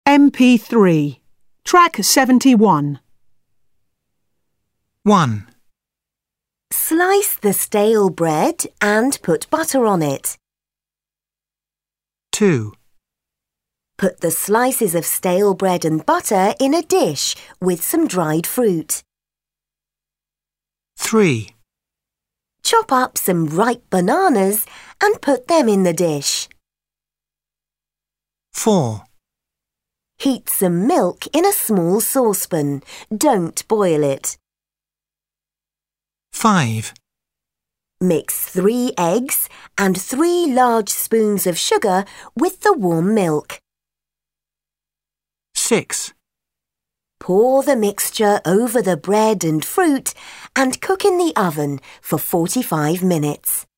MP3. Track 71. 1, Slice the stale bread and put butter on it. 2, Put the slices of stale bread and butter in a dish with some dried fruit. 3, Chop up some ripe bananas and put them in the dish. 4, Heat some milk in a small saucepan. Don't boil it. 5, Mix 3 eggs and 3 large spoons of sugar with the warm milk. 6, Pour the mixture over the bread and fruit and cook in the oven for 45 minutes.